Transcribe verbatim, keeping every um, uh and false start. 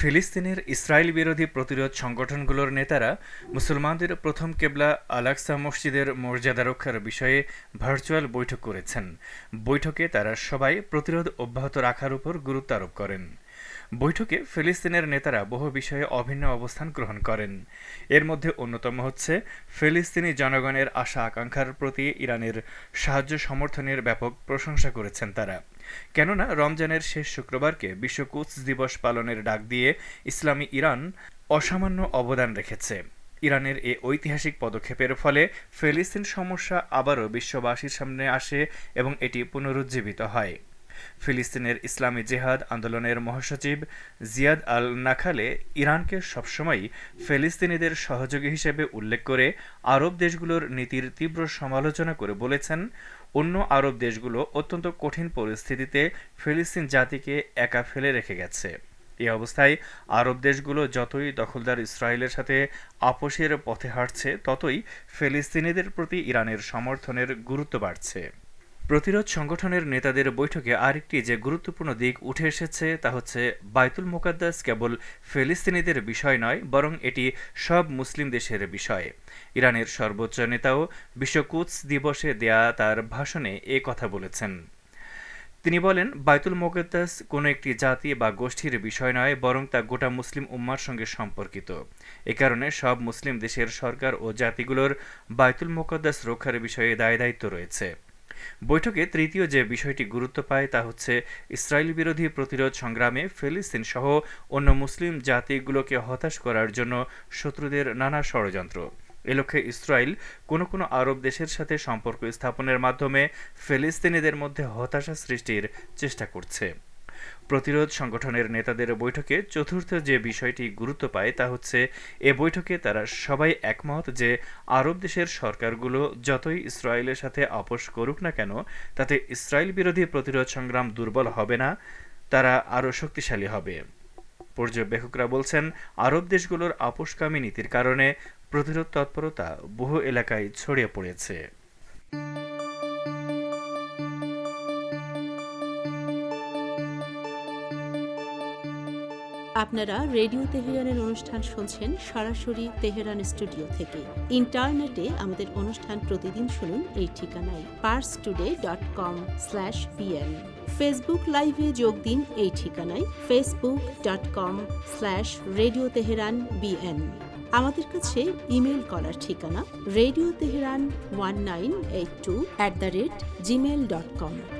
ফিলিস্তিনের ইসরায়েল বিরোধী প্রতিরোধ সংগঠনগুলোর নেতারা মুসলমানদের প্রথম কেবলা আল আকসা মসজিদের মর্যাদা রক্ষার বিষয়ে ভার্চুয়াল বৈঠক করেছেন। বৈঠকে তারা সবাই প্রতিরোধ অব্যাহত রাখার উপর গুরুত্ব আরোপ করেন। বৈঠকে ফিলিস্তিনের নেতারা বহু বিষয়ে অভিন্ন অবস্থান গ্রহণ করেন। এর মধ্যে অন্যতম হচ্ছে ফিলিস্তিনি জনগণের আশা আকাঙ্ক্ষার প্রতি ইরানের সাহায্য সমর্থনের ব্যাপক প্রশংসা করেছেন তারা। কেননা রমজানের শেষ শুক্রবারকে বিশ্ব কুদস দিবস পালনের ডাক দিয়ে ইসলামী ইরান অসামান্য অবদান রেখেছে। ইরানের এ ঐতিহাসিক পদক্ষেপের ফলে ফিলিস্তিন সমস্যা আবারও বিশ্ববাসীর সামনে আসে এবং এটি পুনরুজ্জীবিত হয়। ফিলিস্তিনের ইসলামী জিহাদ আন্দোলনের মহাসচিব জিয়াদ আল নাখালে ইরানকে সবসময় ফিলিস্তিনিদের সহযোগী হিসেবে উল্লেখ করে আরব দেশগুলোর নীতির তীব্র সমালোচনা করে বলেছেন, অন্য আরব দেশগুলো অত্যন্ত কঠিন পরিস্থিতিতে ফিলিস্তিন জাতিকে একা ফেলে রেখে গেছে। এই অবস্থায় আরব দেশগুলো যতই দখলদার ইসরায়েলের সাথে আপোষের পথে হাঁটছে, ততই ফিলিস্তিনিদের প্রতি ইরানের সমর্থনের গুরুত্ব বাড়ছে। প্রতিরোধ সংগঠনের নেতাদের বৈঠকে আরেকটি যে গুরুত্বপূর্ণ দিক উঠে এসেছে তা হচ্ছে বাইতুল মুকাদ্দাস কেবল ফিলিস্তিনিদের বিষয় নয়, বরং এটি সব মুসলিম দেশের বিষয়। ইরানের সর্বোচ্চ নেতাও বিশ্ব কুদস দিবসে দেয়া তার ভাষণে এ কথা বলেছেন। তিনি বলেন, বাইতুল মুকাদ্দাস কোনো একটি জাতি বা গোষ্ঠীর বিষয় নয়, বরং তা গোটা মুসলিম উম্মার সঙ্গে সম্পর্কিত। এ কারণে সব মুসলিম দেশের সরকার ও জাতিগুলোর বাইতুল মুকাদ্দাস রক্ষার বিষয়ে দায় দায়িত্ব রয়েছে। বৈঠকে তৃতীয় যে বিষয়টি গুরুত্ব পায় তা হচ্ছে ইসরায়েল বিরোধী প্রতিরোধ সংগ্রামে ফিলিস্তিন সহ অন্য মুসলিম জাতিগুলোকে হতাশ করার জন্য শত্রুদের নানা ষড়যন্ত্র। এ লক্ষ্যে ইসরায়েল কোনো কোনো আরব দেশের সাথে সম্পর্ক স্থাপনের মাধ্যমে ফিলিস্তিনিদের মধ্যে হতাশা সৃষ্টির চেষ্টা করছে। প্রতিরোধ সংগঠনের নেতাদের বৈঠকে চতুর্থ যে বিষয়টি গুরুত্ব পায় তা হচ্ছে এ বৈঠকে তারা সবাই একমত যে আরব দেশের সরকারগুলো যতই ইসরায়েলের সাথে আপোষ করুক না কেন, তাতে ইসরায়েল বিরোধী প্রতিরোধ সংগ্রাম দুর্বল হবে না, তারা আরও শক্তিশালী হবে। পর্যবেক্ষকরা বলছেন, আরব দেশগুলোর আপোষকামী নীতির কারণে প্রতিরোধ তৎপরতা বহু এলাকায় ছড়িয়ে পড়েছে। আপনারা রেডিও তেহরানের অনুষ্ঠান শুনছেন সরাসরি তেহরান স্টুডিও থেকে। ইন্টারনেটে আমাদের অনুষ্ঠান প্রতিদিন শুনুন এই ঠিকানায় Pars today dot com slash BN. Facebook লাইভে যোগ দিন এই ঠিকানায় Facebook dot com slash radio Tehran BN. আমাদের কাছে ইমেল করার ঠিকানা radio Tehran one nine eight two at the rate Gmail dot com.